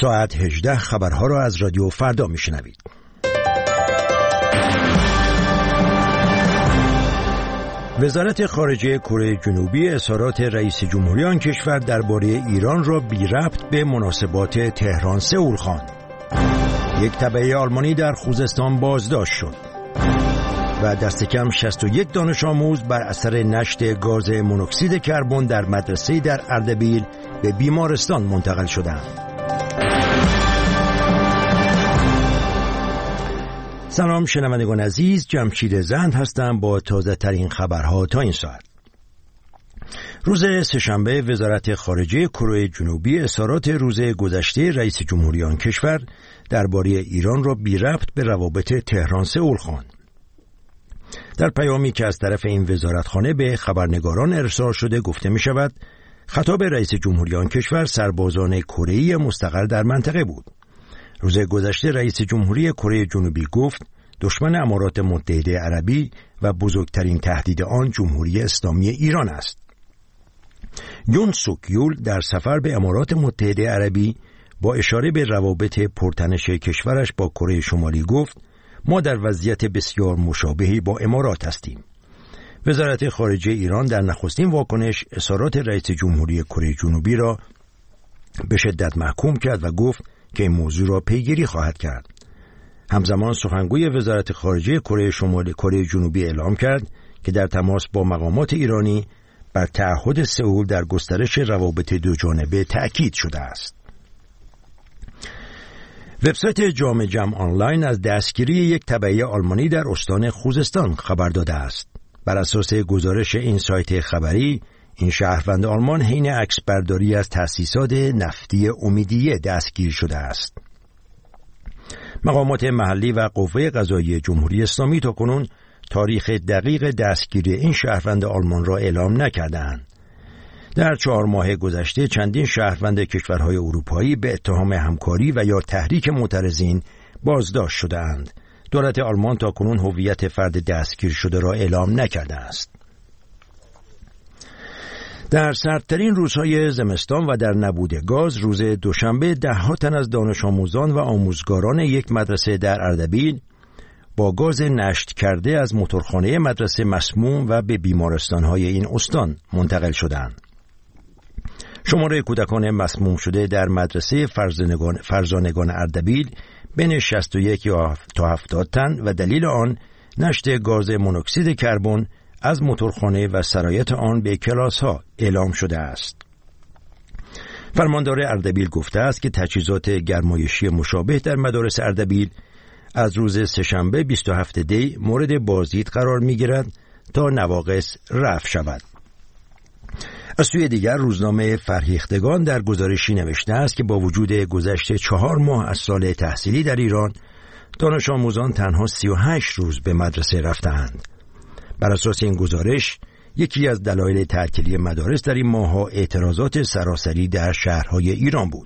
ساعت 18 خبرها را از رادیو فردا میشنوید. وزارت خارجه کره جنوبی اظهارات رئیس جمهوری آن کشور درباره ایران را بی ربط به مناسبات تهران سئول خواند. یک تبعه آلمانی در خوزستان بازداشت شد و دست کم 61 دانش آموز بر اثر نشت گاز مونوکسید کربن در مدرسه‌ای در اردبیل به بیمارستان منتقل شدند. سلام شنوندگان عزیز، جمشید زند هستم با تازه ترین خبرها تا این ساعت. روز سه‌شنبه وزارت خارجه کره جنوبی اظهارات روز گذشته رئیس جمهوری آن کشور درباره ایران را بی ربط به روابط تهران سئول خواند. در پیامی که از طرف این وزارتخانه به خبرنگاران ارسال شده گفته می شود خطاب رئیس جمهوری آن کشور سربازان کره‌ای مستقر در منطقه بود. روز گذشته رئیس جمهوری کره جنوبی گفت دشمن امارات متحده عربی و بزرگترین تهدید آن جمهوری اسلامی ایران است. یون سوک یول در سفر به امارات متحده عربی با اشاره به روابط پرتنش کشورش با کره شمالی گفت ما در وضعیت بسیار مشابهی با امارات هستیم. وزارت خارجه ایران در نخستین واکنش اظهارات رئیس جمهوری کره جنوبی را به شدت محکوم کرد و گفت که این موضوع را پیگیری خواهد کرد. همزمان سخنگوی وزارت خارجه کره جنوبی اعلام کرد که در تماس با مقامات ایرانی بر تعهد سئول در گسترش روابط دوجانبه تأکید شده است. وبسایت جامع جم آنلاین از دستگیری یک تبعه آلمانی در استان خوزستان خبر داده است. بر اساس گزارش این سایت خبری، این شهروند آلمان حین عکسبرداری از تأسیسات نفتی امیدیه دستگیر شده است. مقامات محلی و قوه قضاییه جمهوری اسلامی تاکنون تاریخ دقیق دستگیری این شهروند آلمان را اعلام نکردند. در 4 ماه گذشته چندین شهروند کشورهای اروپایی به اتهام همکاری و یا تحریک معترضین بازداشت شده‌اند. دولت آلمان تاکنون هویت فرد دستگیر شده را اعلام نکرده است. در سردترین روزهای زمستان و در نبود گاز روز دوشنبه ده‌ها تن از دانش آموزان و آموزگاران یک مدرسه در اردبیل با گاز نشت کرده از موتورخانه مدرسه مسموم و به بیمارستان‌های این استان منتقل شدند. شمار کودکان مسموم شده در مدرسه فرزانگان اردبیل بین 61 تا 70 تن و دلیل آن نشت گاز مونوکسید کربن از موتورخانه و سرایت آن به کلاس‌ها اعلام شده است. فرماندار اردبیل گفته است که تجهیزات گرمایشی مشابه در مدارس اردبیل از روز سه‌شنبه 27 دی مورد بازدید قرار می‌گیرد تا نواقص رفع شود. از سوی دیگر روزنامه فرهیختگان در گزارشی نوشته است که با وجود گذشت 4 ماه از سال تحصیلی در ایران دانش آموزان تنها 38 روز به مدرسه رفتند. بر اساس این گزارش یکی از دلایل تعطیلی مدارس در این ماه‌ها اعتراضات سراسری در شهرهای ایران بود.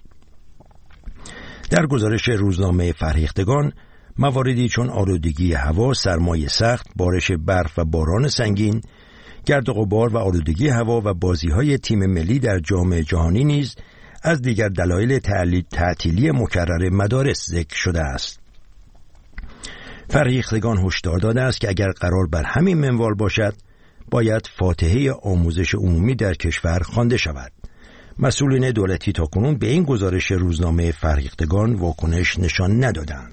در گزارش روزنامه فرهیختگان مواردی چون آلودگی هوا، سرمای سخت، بارش برف و باران سنگین، گرد و غبار و آلودگی هوا و بازی‌های تیم ملی در جام جهانی نیز از دیگر دلایل تعطیلی مکرر مدارس ذکر شده است. فرهیختگان هشدار داده است که اگر قرار بر همین منوال باشد باید فاتحه آموزش عمومی در کشور خوانده شود. مسئولین دولتی تاکنون به این گزارش روزنامه فرهیختگان واکنش نشان ندادند.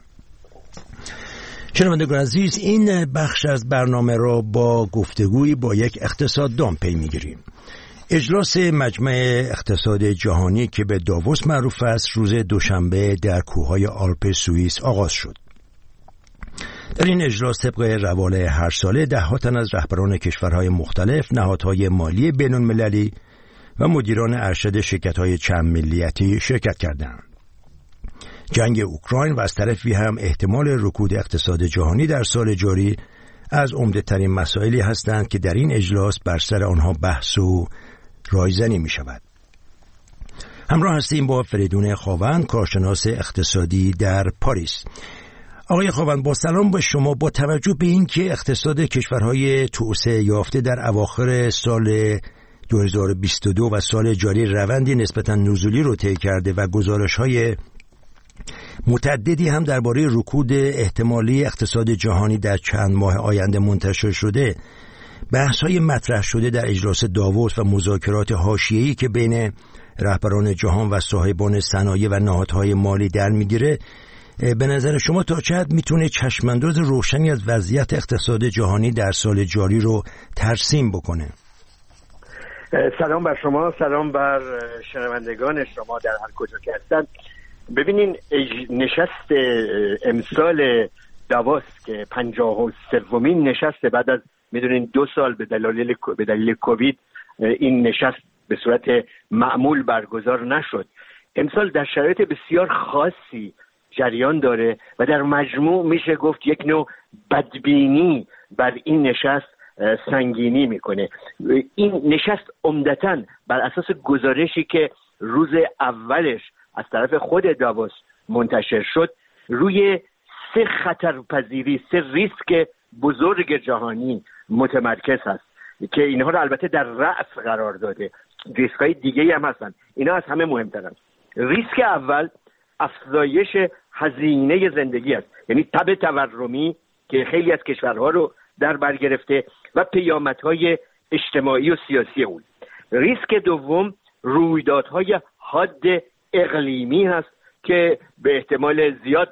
شنوندگان عزیز، این بخش از برنامه را با گفتگویی با یک اقتصاددان پی می‌گیریم. اجلاس مجمع اقتصاد جهانی که به داووس معروف است روز دوشنبه در کوههای آلپ سوئیس آغاز شد. در این اجلاس طبق روال هر ساله 10 تن از رهبران کشورهای مختلف، نهادهای مالی بین‌المللی و مدیران ارشد شرکت‌های چند ملیتی شرکت کردند. جنگ اوکراین و از طرفی هم احتمال رکود اقتصاد جهانی در سال جاری از عمده‌ترین مسائلی هستند که در این اجلاس بر سر آنها بحث و رایزنی می شود. همراه هستیم با فریدون خاوند، کارشناس اقتصادی در پاریس. آقای خاوند، با سلام به شما. با توجه به اینکه اقتصاد کشورهای توسعه یافته در اواخر سال 2022 و سال جاری روندی نسبتاً نزولی رو طی کرده و گزارش‌های متعددی هم درباره رکود احتمالی اقتصاد جهانی در چند ماه آینده منتشر شده. بحث‌های مطرح شده در اجلاس داووس و مذاکرات حاشیه‌ای که بین رهبران جهان و صاحبان صنایع و نهادهای مالی در میگیره، به نظر شما تا چه حد میتونه چشمانداز روشنی از وضعیت اقتصاد جهانی در سال جاری رو ترسیم بکنه؟ سلام بر شما، سلام بر شنوندگان شما در هر کجا که هستند. ببینین، نشست امسال داووس که 53مین نشست بعد از میدونین 2 سال به دلیل کووید این نشست به صورت معمول برگزار نشد. امسال در شرایط بسیار خاصی جریان داره و در مجموع میشه گفت یک نوع بدبینی بر این نشست سنگینی میکنه. این نشست عمدتاً بر اساس گزارشی که روز اولش از طرف خود داووس منتشر شد روی 3 خطرپذیری، 3 ریسک بزرگ جهانی متمرکز هست که اینها رو البته در رأس قرار داده. ریسک های دیگه هم هستن، اینا از همه مهمترن. ریسک اول افزایش هزینه زندگی است، یعنی تب تورمی که خیلی از کشورها رو در بر گرفته و پیامدهای اجتماعی و سیاسی اون. ریسک دوم رویدادهای حاد اقلیمی هست که به احتمال زیاد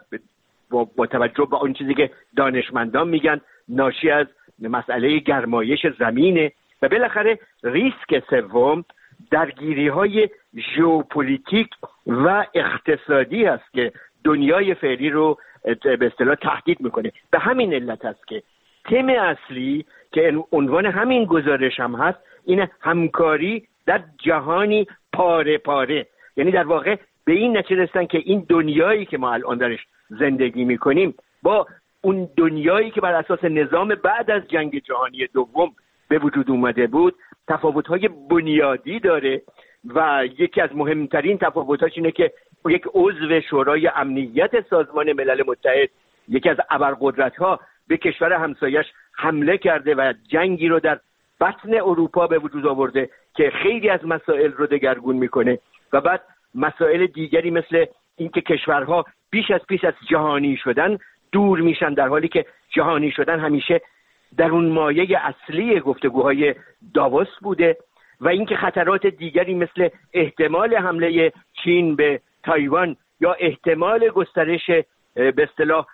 با توجه به اون چیزی که دانشمندان میگن ناشی از مسئله گرمایش زمینه. و بالاخره ریسک سوم درگیری‌های ژئوپلیتیک و اقتصادی است که دنیای فعلی رو به اصطلاح تهدید میکنه. به همین علت است که تم اصلی که عنوان همین گزارش هم هست این همکاری در جهانی پاره پاره، یعنی در واقع به این نتیجه رسیدن که این دنیایی که ما الان درش زندگی میکنیم با اون دنیایی که بر اساس نظام بعد از جنگ جهانی دوم به وجود اومده بود تفاوت‌های بنیادی داره و یکی از مهمترین تفاوت‌هاش اینه که یک عضو شورای امنیت سازمان ملل متحد، یکی از ابرقدرت‌ها، به کشور همسایش حمله کرده و جنگی رو در بطن اروپا به وجود آورده که خیلی از مسائل رو دگرگون میکنه و بعد مسائل دیگری مثل اینکه کشورها بیش از جهانی شدن دور میشن، در حالی که جهانی شدن همیشه در اون مایه اصلی گفتگوهای داووس بوده و اینکه خطرات دیگری مثل احتمال حمله چین به تایوان یا احتمال گسترش به اصطلاح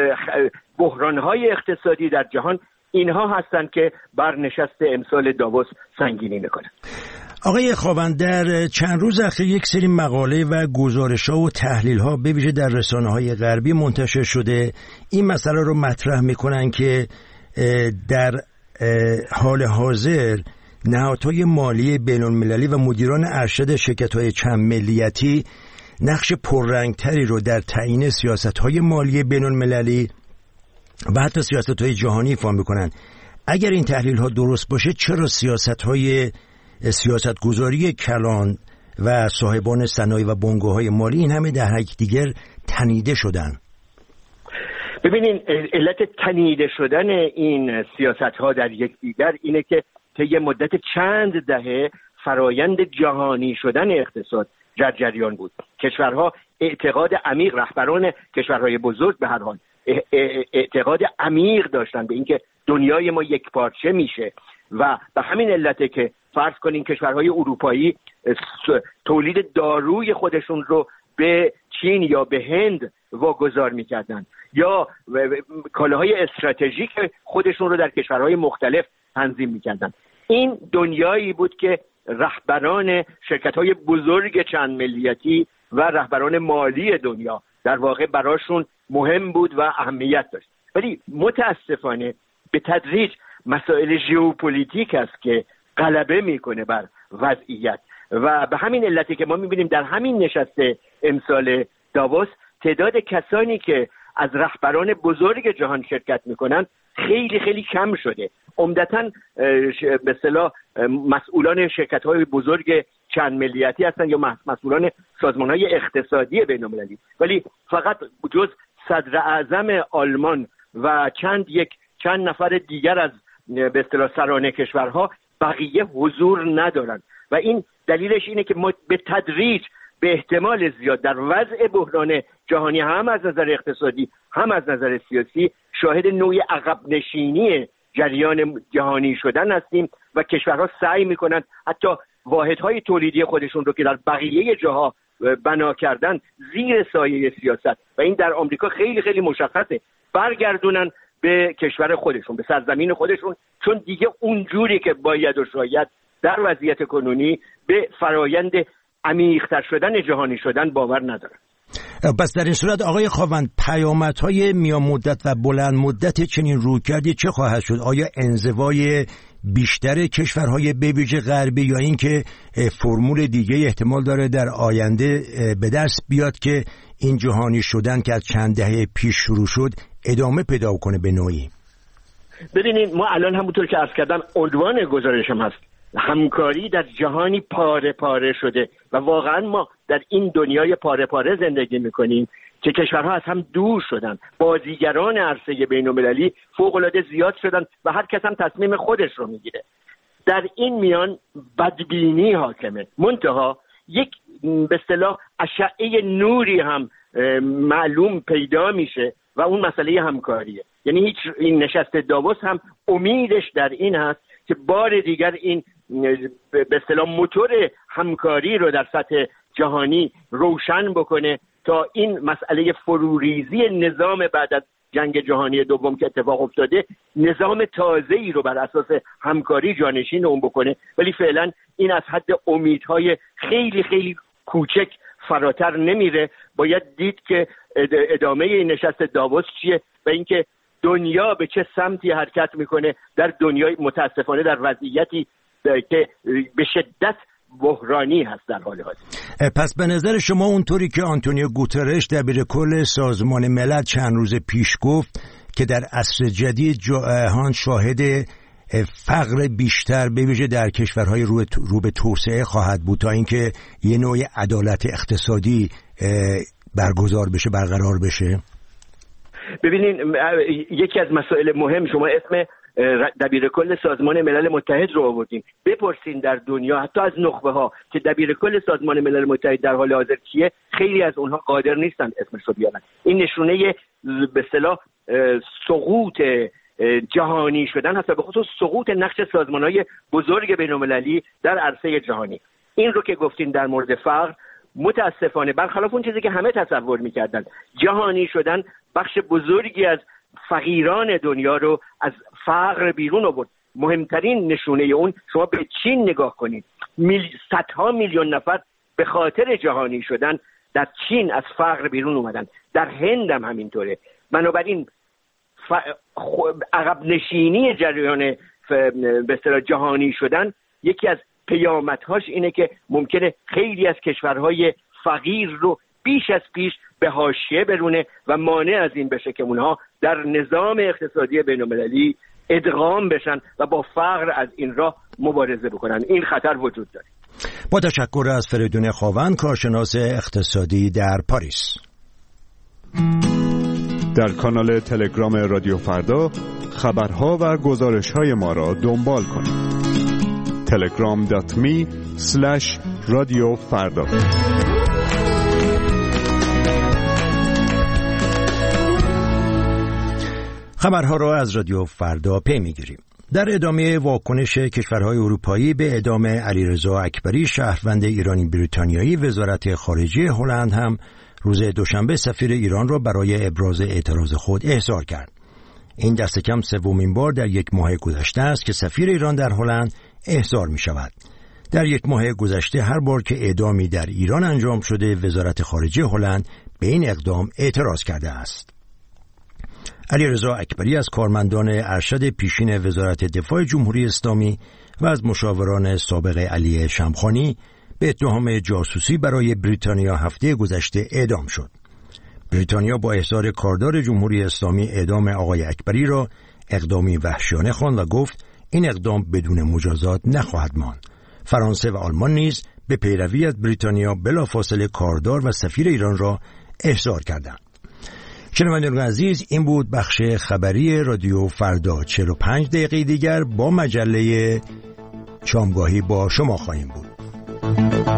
بحران‌های اقتصادی در جهان، اینها هستند که بر نشست امسال داووس سنگینی میکنن. آقای خاوند، در چند روز اخیر یک سری مقاله و گزارش‌ها و تحلیل‌ها به ویژه در رسانه‌های غربی منتشر شده این مسئله رو مطرح میکنن که در حال حاضر نهادهای مالی بین‌المللی و مدیران ارشد شرکت‌های چند ملیتی نقش پررنگتری رو در تعیین سیاست‌های مالی بین‌المللی و حتی سیاست‌های جهانی ایفا می‌کنند. اگر این تحلیل‌ها درست باشه، چرا سیاستگذاری کلان و صاحبان صنایع و بنگاه‌های مالی این همه در یکدیگر تنیده شدن؟ ببینین، علت تنیده شدن این سیاست‌ها در یکدیگر اینه که طی مدت چند دهه فرایند جهانی شدن اقتصاد در جریان بود. کشورها اعتقاد عمیق، رهبران کشورهای بزرگ به هر حال اعتقاد عمیق داشتن به اینکه دنیای ما یک پارچه میشه و به همین علته که فرض کنین کشورهای اروپایی تولید داروی خودشون رو به چین یا به هند واگذار میکردن یا کالاهای استراتژیک خودشون رو در کشورهای مختلف تنظیم میکردن. این دنیایی بود که رهبران شرکت‌های بزرگ چند ملیتی و رهبران مالی دنیا در واقع براشون مهم بود و اهمیت داشت. ولی متاسفانه به تدریج مسائل ژئوپلیتیک است که غلبه میکنه بر وضعیت و به همین علتی که ما میبینیم در همین نشست امسال داووس تعداد کسانی که از رهبران بزرگ جهان شرکت میکنن خیلی خیلی کم شده. عمدتاً به اصطلاح مسئولان شرکت‌های بزرگ چند ملیتی هستن یا مسئولان سازمان‌های اقتصادی بین‌المللی، ولی فقط جز صدر اعظم آلمان و چند نفر دیگر از به اصطلاح سران کشورها بقیه حضور ندارن و این دلیلش اینه که ما به تدریج به احتمال زیاد در وضع بحران جهانی هم از نظر اقتصادی هم از نظر سیاسی شاهد نوعی عقب نشینی جریان جهانی شدن هستیم و کشورها سعی میکنند حتی واحدهای تولیدی خودشون رو که در بقیه جاها بنا کردن زیر سایه سیاست و این در آمریکا خیلی خیلی مشخصه برگردونن به کشور خودشون، به سرزمین خودشون، چون دیگه اونجوری که باید و شاید در وضعیت کنونی به فرایند عمیق‌تر شدن جهانی شدن باور ندارن. پس در این صورت آقای خاوند پیامدهای میان مدت و بلند مدت چنین رویکردی چه خواهد شد؟ آیا انزوای بیشتر کشورهای به ویژه غربی یا اینکه فرمول دیگه احتمال داره در آینده به دست بیاد که این جهانی شدن که از چند دهه پیش شروع شد ادامه پیدا کنه به نوعی؟ ببینید ما الان همونطور که عرض کردم عنوان گزارشم هست همکاری در جهانی پاره پاره شده و واقعا ما در این دنیای پاره پاره زندگی میکنیم که کشورها از هم دور شدن، بازیگران عرصه بین‌المللی فوق‌العاده زیاد شدن و هر کس هم تصمیم خودش رو میگیره. در این میان بدبینی حاکمه، منتها یک به اصطلاح اشعه نوری هم معلوم پیدا میشه و اون مسئله همکاریه. یعنی هیچ این نشست داووس هم امیدش در این هست که بار دیگر این به اصطلاح موتور همکاری رو در سطح جهانی روشن بکنه تا این مسئله فروریزی نظام بعد از جنگ جهانی دوم که اتفاق افتاده نظام تازه‌ای رو بر اساس همکاری جانشین اون بکنه. ولی فعلا این از حد امیدهای خیلی خیلی کوچک فراتر نمیره. باید دید که ادامه این نشست داووس چیه و اینکه دنیا به چه سمتی حرکت میکنه در دنیای متاسفانه در وضعیتی که به شدت بحرانی هست در حال حاضر. پس به نظر شما اونطوری که آنتونیو گوترش دبیرکل سازمان ملل چند روز پیش گفت که در عصر جدید جهان شاهد فقر بیشتر به ویژه در کشورهای رو به توسعه خواهد بود تا اینکه یه نوع عدالت اقتصادی برقرار بشه؟ ببینین یکی از مسائل مهم، شما اسم دبیرکل سازمان ملل متحد رو آوردین. بپرسین در دنیا حتی از نخبه ها که دبیرکل سازمان ملل متحد در حال حاضر کیه، خیلی از اونها قادر نیستند اسمش رو بیارن. این نشونه به اصطلاح سقوط جهانی شدن هست، به خصوص سقوط نقش سازمان‌های بزرگ بین‌المللی در عرصه جهانی. این رو که گفتین در مورد فقر، متاسفانه برخلاف اون چیزی که همه تصور می‌کردن، جهانی شدن بخش بزرگی از فقیران دنیا رو از فقر بیرون آورد. مهمترین نشونه اون شما به چین نگاه کنید، صدها میلیون نفر به خاطر جهانی شدن در چین از فقر بیرون اومدن، در هند هم همینطوره. بنابراین عقب نشینی جریان به اصطلاح جهانی شدن یکی از پیامدهاش اینه که ممکنه خیلی از کشورهای فقیر رو بیش از پیش به حاشیه برونه و مانع از این بشه که اونها در نظام اقتصادی بین‌المللی ادغام بشن و با فقر از این راه مبارزه بکنن. این خطر وجود داره. با تشکر از فریدون خاوند، کارشناس اقتصادی در پاریس. در کانال تلگرام رادیو فردا خبرها و گزارش‌های ما را دنبال کنید. telegram.me/radiofarda. خبرها را از رادیو فردا پی می‌گیریم. در ادامه واکنش کشورهای اروپایی به اعدام علیرضا اکبری شهروند ایرانی بریتانیایی، وزارت خارجه هلند هم روز دوشنبه سفیر ایران را برای ابراز اعتراض خود احضار کرد. این دست کم سومین بار در یک ماه گذشته است که سفیر ایران در هلند احضار می شود. در یک ماه گذشته هر بار که اعدامی در ایران انجام شده، وزارت خارجه هلند به این اقدام اعتراض کرده است. علیرضا اکبری از کارمندان ارشد پیشین وزارت دفاع جمهوری اسلامی و از مشاوران سابق علی شمخانی به اتهام جاسوسی برای بریتانیا هفته گذشته اعدام شد. بریتانیا با احضار کاردار جمهوری اسلامی اعدام آقای اکبری را اقدامی وحشیانه خواند و گفت این اقدام بدون مجازات نخواهد ماند. فرانسه و آلمان نیز به پیروی از بریتانیا بلافاصله کاردار و سفیر ایران را احضار کردند. شنوندگان عزیز، این بود بخش خبری رادیو فردا. 45 دقیقه دیگر با مجله شامگاهی با شما خواهیم بود.